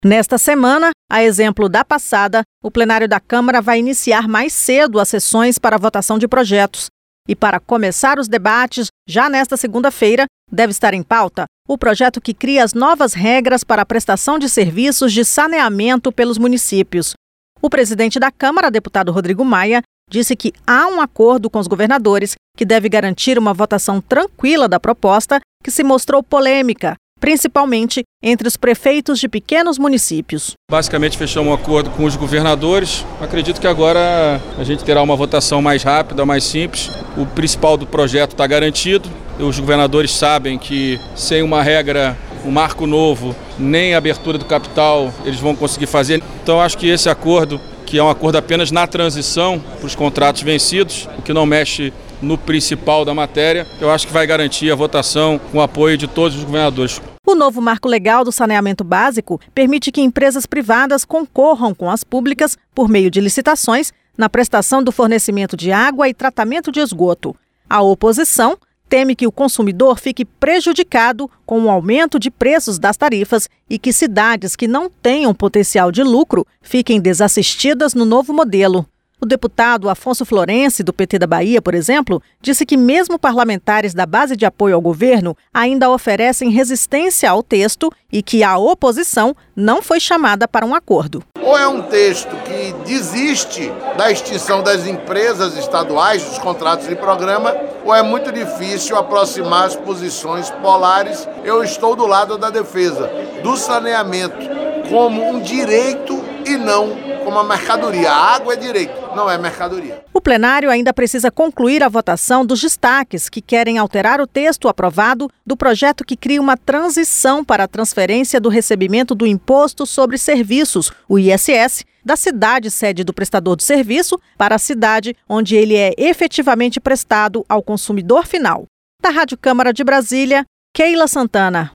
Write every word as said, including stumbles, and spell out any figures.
Nesta semana, a exemplo da passada, o plenário da Câmara vai iniciar mais cedo as sessões para a votação de projetos. E para começar os debates, já nesta segunda-feira, deve estar em pauta o projeto que cria as novas regras para a prestação de serviços de saneamento pelos municípios. O presidente da Câmara, deputado Rodrigo Maia, disse que há um acordo com os governadores que deve garantir uma votação tranquila da proposta que se mostrou polêmica, principalmente entre os prefeitos de pequenos municípios. Basicamente fechamos um acordo com os governadores. Acredito que agora a gente terá uma votação mais rápida, mais simples. O principal do projeto está garantido. Os governadores sabem que sem uma regra, um marco novo, nem a abertura do capital eles vão conseguir fazer. Então acho que esse acordo, que é um acordo apenas na transição para os contratos vencidos, o que não mexe no principal da matéria, eu acho que vai garantir a votação com o apoio de todos os governadores. O novo marco legal do saneamento básico permite que empresas privadas concorram com as públicas, por meio de licitações, na prestação do fornecimento de água e tratamento de esgoto. A oposição teme que o consumidor fique prejudicado com o aumento de preços das tarifas e que cidades que não tenham potencial de lucro fiquem desassistidas no novo modelo. O deputado Afonso Florense, do P T da Bahia, por exemplo, disse que mesmo parlamentares da base de apoio ao governo ainda oferecem resistência ao texto e que a oposição não foi chamada para um acordo. Ou é um texto que desiste da extinção das empresas estaduais, dos contratos de programa, ou é muito difícil aproximar as posições polares. Eu estou do lado da defesa do saneamento como um direito e não como uma mercadoria. A água é direito, não é mercadoria. O plenário ainda precisa concluir a votação dos destaques que querem alterar o texto aprovado do projeto que cria uma transição para a transferência do recebimento do Imposto sobre Serviços, o I S S, da cidade sede do prestador de serviço para a cidade onde ele é efetivamente prestado ao consumidor final. Da Rádio Câmara de Brasília, Keila Santana.